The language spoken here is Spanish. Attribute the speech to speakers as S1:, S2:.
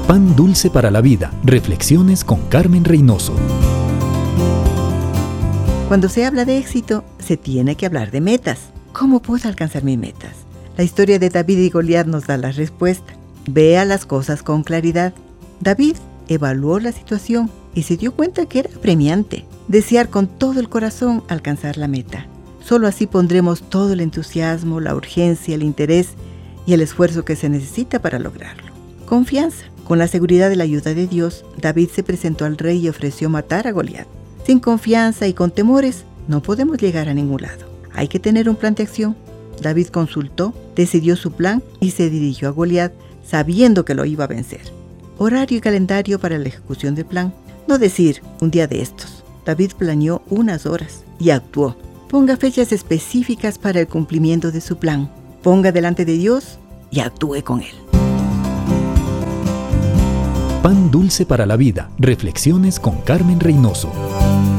S1: Pan dulce para la vida. Reflexiones con Carmen Reynoso.
S2: Cuando se habla de éxito, se tiene que hablar de metas. ¿Cómo puedo alcanzar mis metas? La historia de David y Goliat nos da la respuesta. Vea las cosas con claridad. David evaluó la situación y se dio cuenta que era apremiante desear con todo el corazón alcanzar la meta. Solo así pondremos todo el entusiasmo, la urgencia, el interés y el esfuerzo que se necesita para lograrlo. Confianza. Con la seguridad de la ayuda de Dios, David se presentó al rey y ofreció matar a Goliat. Sin confianza y con temores, no podemos llegar a ningún lado. Hay que tener un plan de acción. David consultó, decidió su plan y se dirigió a Goliat sabiendo que lo iba a vencer. Horario y calendario para la ejecución del plan. No decir un día de estos. David planeó unas horas y actuó. Ponga fechas específicas para el cumplimiento de su plan. Ponga delante de Dios y actúe con Él.
S1: Pan dulce para la vida. Reflexiones con Carmen Reynoso.